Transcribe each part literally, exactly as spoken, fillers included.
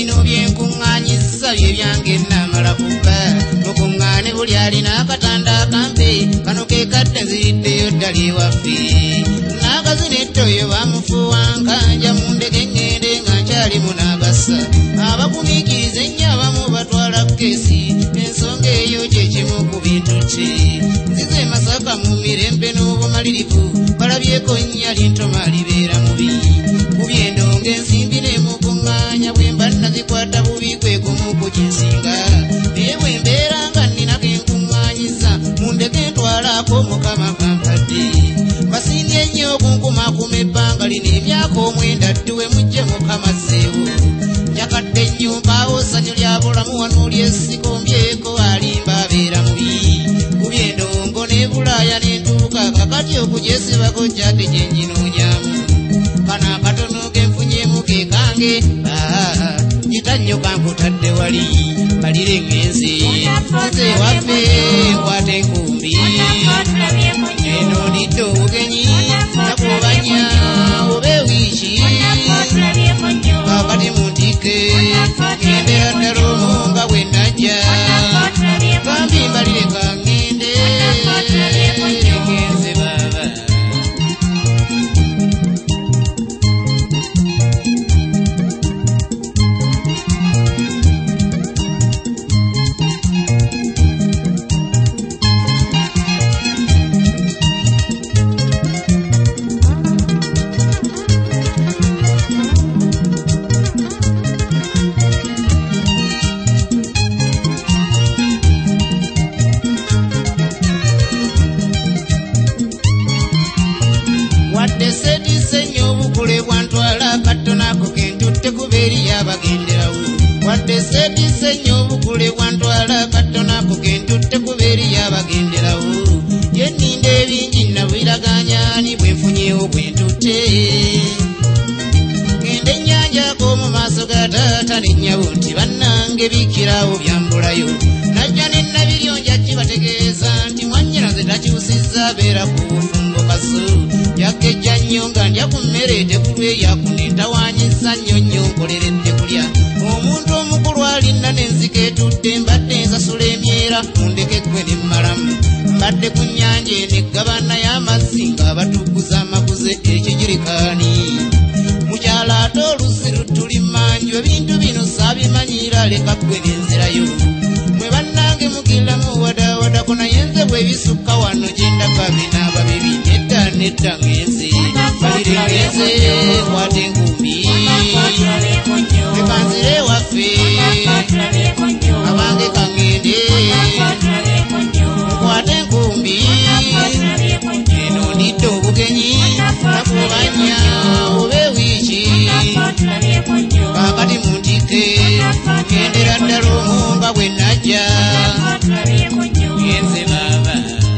bino byenkuŋŋaanyizza bye byange namala kuba mukuŋŋaane buli alina akatanda akambe kano ke kadde nziriddeyo ddala ewaffe n'akazinetto oyo bamufuuwa nkanja mu ndege ŋŋende nga nkyalimu n'agassa abagumiikiriza ennyo abamu batwala keesi ensonga eyo kye kimu ku bintu kye nzize Masaka mu mirembe n'obumalirivu balabyeko nnyali ntoma libeera mubi kubi endongo ensimbi n'emukuŋŋaanya bwe mba nazikwata bubi kwe kumu ku kinsinga naye bwe mbeera nga nnina ke nkuŋŋaanyiza mu ndege ntwalako mukama kampadde basimbye ennyo okunkumaakuma ebbanga lino emyaka omwenda dduwe mujje mukama zzeewo njakadde nnyo mpaawo ssanyu lya bulamu wano lyesikombyeko alimba abeera mubi kubi endongo ne Bulaaya n'entuuka kakati okugyesibako kyadde gye njinoonyamu kana akatono ke nfunyemu ke kange kitannyo kankutadde wali balire ŋŋenze nze waffe nkwata enkumbi eno ndidde obugenyi nakubanya oba ewiiki kakati muntike ŋŋendera ddala omwo nga bwe najja kambi mbalire kaŋŋende ŋŋenze baaba wadde seetise nnyo obukule bwantwala katonako kentutte kubeeri yabagenderawo wadde seetise nnyo obukule bwantwala katonako kentutte kubeeri yabagenderawo yenninda ebingi nabwiraganyani bwe nfunyewo bwe ntutte genda ennyanja mu maaso ga taata n'ennyabo nti bannange bikkirawo byambulayo najja ne Nabiryonja kibategeeza nti mwannyinaze takyusizza abeera ku bufumbo kaso yakejja nnyo nga ndya ku mmere tekulwe yakunentawaanyizza nnyo nnyo nkoleredde kulya omuntu omukulu alina n'enzika etudde mbadde nsasula emyera mundeke ggwe ne mmalamu mbadde ku nnyanja eno eggabana y'amazzi ng'abatuguza amaguze ekigirikaani mukyala ate olusi lutuli mmanju ebintu bino saabimanyira leka ggwe n'enzirayo mwe bannange mugiramu wadawadako naye nze bwe bisukka wano gye ndaba binaaba bibi nedda nedda ŋŋenze balire ŋŋenze kwata enkumbi ekanzire ewaffe abange kaŋŋende nkwata enkumbi eno ndidde obugenyi nakubanya oba ewiiki kakati muntike ŋŋendera ddala omwo nga bwe najja ŋŋenze baaba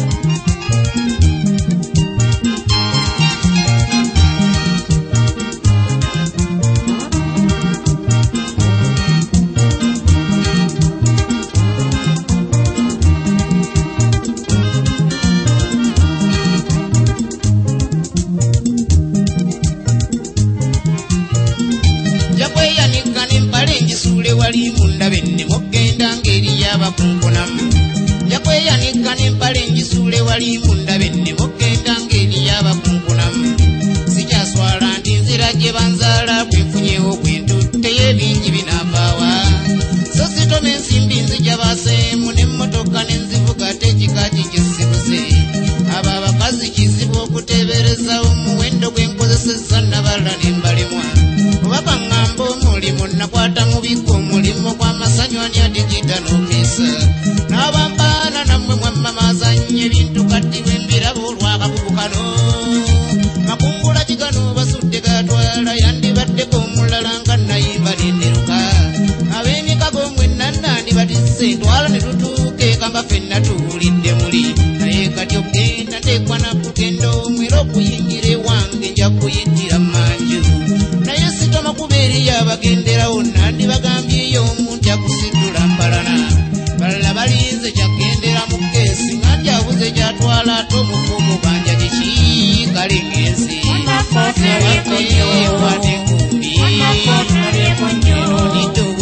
wali mundabe nemugenda ngeri yabakunkunamu yakweyanika n'empale njisuule wali mundabe nemugenda ngeri yabakunkunamu sikyaswala nti nzira gye banzaala bwenfunyewo bwentutte y'ebingi binaavaawa so sitoma ensimbi nzija baaseemu n'emmotoka n'enzivuga tekikaki kyesibuze abo abakazi kizibu okuteeberezawo muwendo gwenkozesezza nabala n'embalemwa obaka ŋŋamba omulimu nakwata mu bikko omulimu gw'amasanyu ani adigita n'okeesa n'abampaana nammwe mwammamaazanya ebintu kati bwe mbiraba olw'akabugu kano makungula kigano basudde gatwala yandibaddeko omulala nga nayimba nenderuka ab'emikago mwenna nandibadisse ntwala ne tutuuka eka nga ffenna tuwulidde muli naye kati okgenda nteekwa nakugenda omwera okuyingira ewange nja kuyittira manju naye sitoma kubeeri yabagenderawo nandibagambyeyo omuntu akusiddula mpalana balala balinze kyagendera mu keesi nga njabuze gyatwala ate omufumu banja gyekikale ngenzi ewafe kwata enkumbi eno ndidde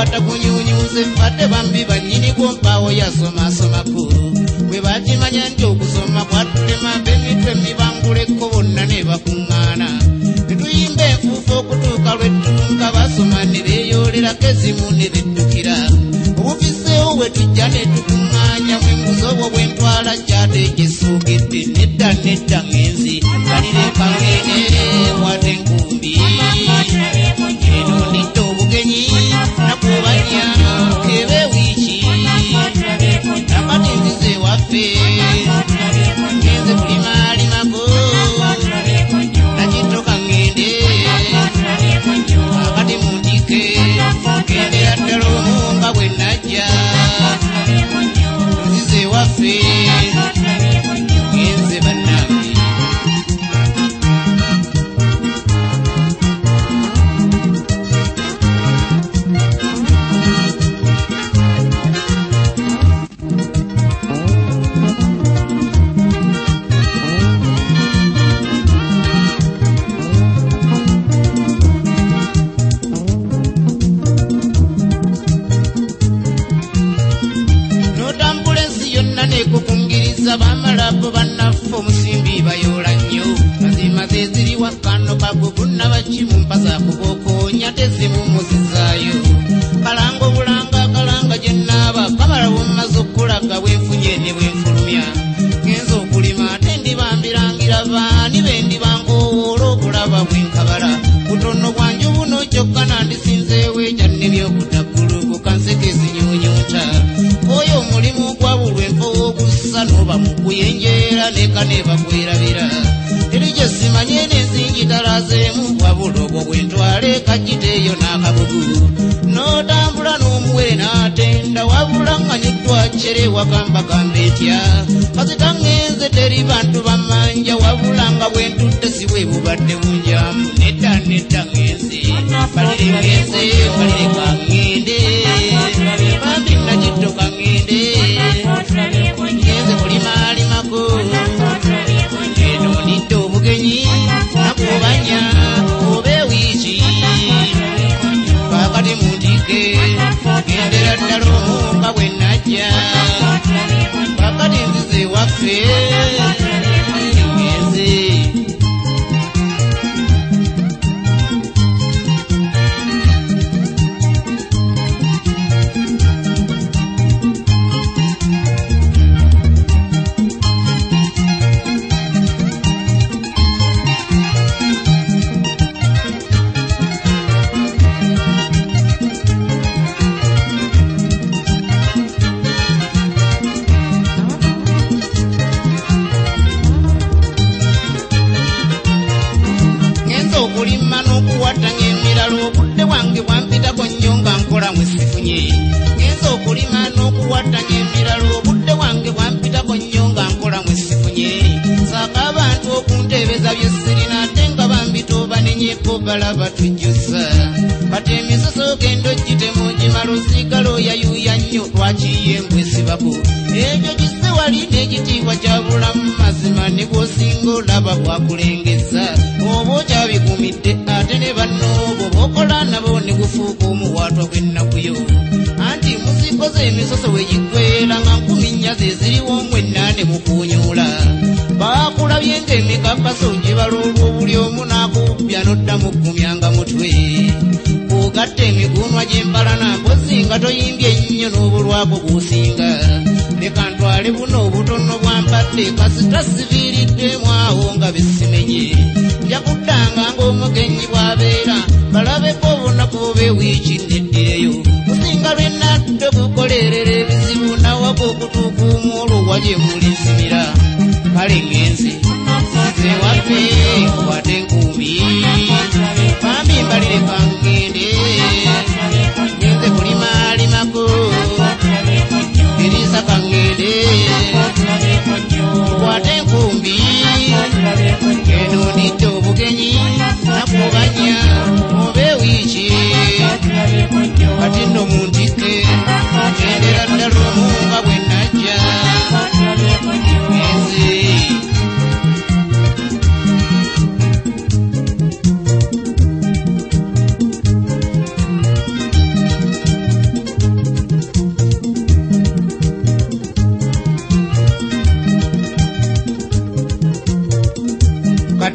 batakunyunyuze fate bambi banyini kompawo yasomasomako bwe bakimanya nti okusoma kwatutema bemitwe mibanguleko bonna ne bakuŋŋaana tetuyimba enfuufu okutuuka lwettunga basoma ne beeyolerako ezimu ne beddukira obufiseewo bwe tujja ne tukuŋŋaanya mu embuzi obwo bwe ntwala kyateekyesugidde nedda nedda ŋenzi balire kangene wate enkumbi eno ndidde obugenyi nakubanya kebe wiiki nakati nzize waffe ngenze kulimaalimako nakittoka ŋŋende akati mundike gendera ddala omumba bwe najja nzize waffe ngenze bannange nekukungiriza bamalapo bannaffe omusimbi bayoola nnyo mazima ze ziri wakkano kakukuna bakimu mpasa kubokoonya tezimumuzizaayo kalanga obulanga kalanga gye nnaaba kamala bwemmaze okulaga bwenfunye ne bwenfulumya genza okulima ate ndibambirangira baani be ndibangowoola okulaba bwenkabala butono bwanju buno kyokka nandisinzeewo ekyannemye okutaggulu kanseke zinyuunyuuta oyo omulimu gwabulwa enfo w'okussa n'oba mu kuyenjeera neka neeba kwerabira eri gye simanye n'ensingi talaazeemu wabula obwo bwe ntwale kagiteeyo n'akabugu n'otambula n'omuwere n'atenda wabula ŋŋanyiddwa kyere wagamba gamba etya kasita ŋŋenze teri bantu bamanja wabula nga bwe ntudde si bwe bubadde bunjamu nedda nedda ŋŋenze balire ŋŋenze balire ka ŋŋende bambi nakittoka ŋŋende ngenze kulimaalimako eno ndidde obugenyi nakubanya oba ewiiki kakati mundike gendera ddala omumba bwe najja kakati nzize waffe ngenze okulima n'okuwatanya emirala obudde bwange bwampitako nnyo nga nkola mwe sifunye ngenza okulima n'okuwatanya emirala obudde bwange bwampitako nnyo nga nkola mwe sifunye saaka abantu okunteebeza bye sirina ate nga bambitooba nenyeko balaba tujjusa bati emisoso genda ogitema ogimala osigala oyayuuya nnyo lwakiye mbwesibako ebyo gise wali n'ekitiibwa kya bulamu mazima ne bw'osinga olaba bwakulengeza oba okyabigumidde ate ne bannoobo b'okola nabo ne gufuuka omuwaatwa gw'ennakuyo anti muzikoze emisoso wegiggweera nga nkumi nnya ze ziriwo mwennaane mu kuunyuula baakulabye ng'emikakaso gibala olw'obuli omu n'akubya n'oddamu ggumyanga mutwe kugatta emigunwa gy'empalana mpozi nga toyimbye ennyo n'obulwako gusinga leka ntwale buno obutono bwampadde kasita siviiriddemu awo nga besimenye nja kuddanga ng'omugenyi bw'abeera balabeko obunaku bw'ewiiki neddireyo kusinga lwennadde kukolerera ebizibu nawako okutuuka omwolwo gye muli nsimira kale ŋŋenze nze waffe wate enkumbi bambi mbalire ka ŋŋende ngenze kulimaalimako eriisa ka ŋŋende wate enkumbi eno ndidde obugenyi nakubanya oba ewiiki kati nno muntike gendera ddala omumba bwe najja ngenze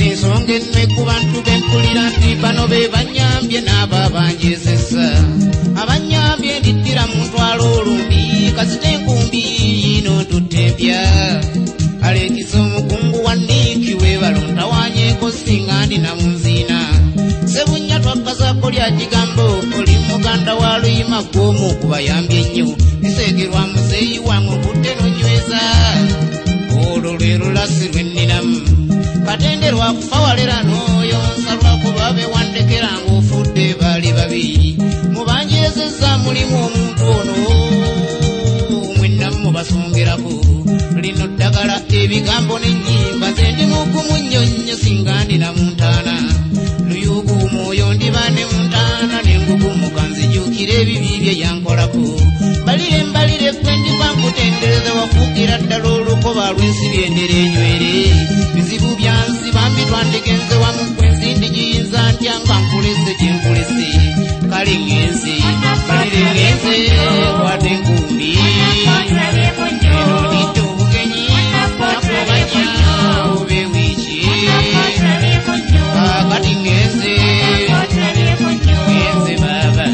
ensonga eno ku bantu bempulira nti bano be banyambye n'abo abanjezesa abanyambye ndiddira mu ntwalo olumbi kasita enkumbi yino tutempya alekisa omukungu wa Niiki webalonda wanyeeko singa ndi na munziina sebunya twakazako lya kigambo oli muganda wa luyima gwomu kubayambye ennyo bisegerwa muzeeyi wange okudde nonyweza olwo lwe lulasi lwe nninamu katenderwa kufa walera n'oyo nsalwako babe wandekera ng'ofudde bali babiri mubanjezezza mulimu omuntu ono mwennamu mubasongerako lino ddagala ebigambo n'ennyimba nze ndi mugumu nnyo nnyo singa ndina mu ntaana luyugu mwoyo ndiba ne mu ntaana n'engugumu kanzijuukira ebibi bye yankolako balire mbalire kwe ndiba nkutendereza wafuukira ddala olukoba lw'ensibi endera enywere bizibu byansi bambi twandigenze wamu kwensi ndigiyinza ntya nga nkulese gye nkulese kale ngenze balire ngenze kwate enkumbi eno lidde obugenyi nakubanya obe wiiki kati ngenze ngenze baba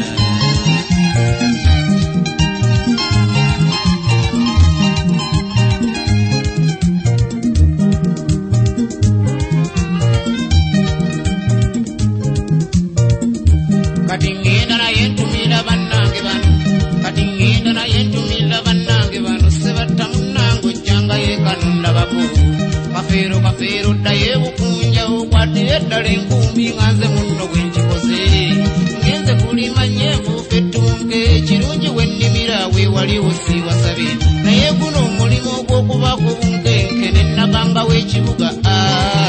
kati ngenda naye ntumira bannange bano kati ngenda naye ntumira bannange bano sebatta munnange ojjanga yeekanondabako kafeero kafeero ddayo ebukunja okwatire eddala enkumbi nga nze munno bwe nkikoze ngenze kulima nyenvuufa ettunke ekirungi we nnimira weewaliwo siiwasabe naye guno omulimu ogw'okubaako bunkenke ne nnaganga w'ekibuga